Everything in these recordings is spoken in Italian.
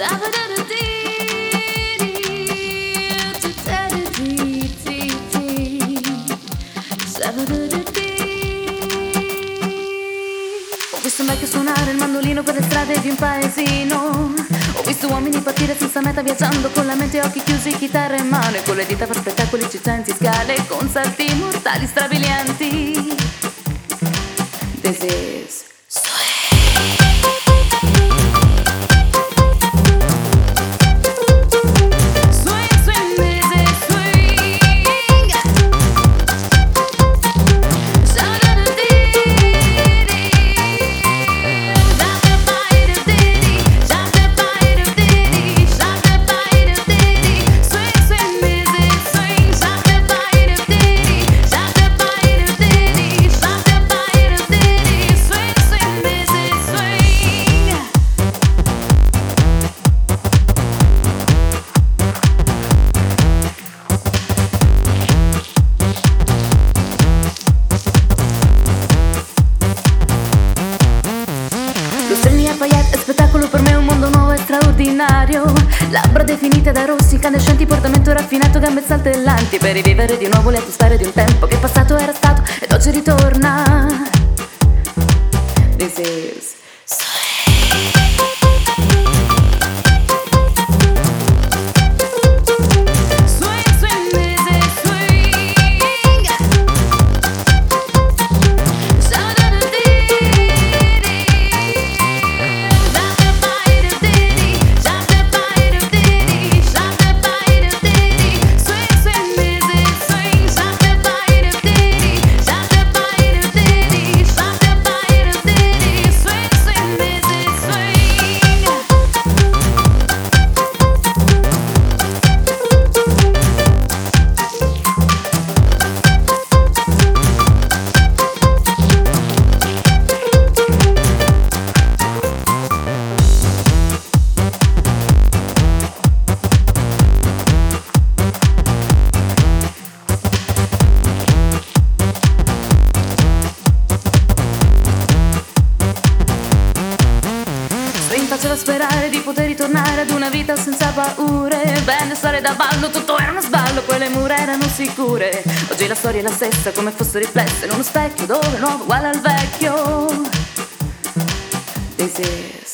Ho visto un vecchio suonare il mandolino per le strade di un paesino. Ho visto uomini partire senza meta viaggiando con la mente e occhi chiusi, chitarra in mano e con le dita per spettacoli eccitenti, scale con salti mortali strabilianti. This is è spettacolo per me, un mondo nuovo e straordinario. Labbra definite da rossi, incandescenti, portamento raffinato, gambe saltellanti per rivivere di nuovo le atmosfere di un tempo che passato era stato ed oggi ritorna. This is faceva sperare di poter ritornare ad una vita senza paure. Bene stare da ballo, tutto era uno sballo, poi le mura erano sicure. Oggi la storia è la stessa, come fosse riflessa in uno specchio dove il nuovo uguale al vecchio. This is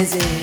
paese.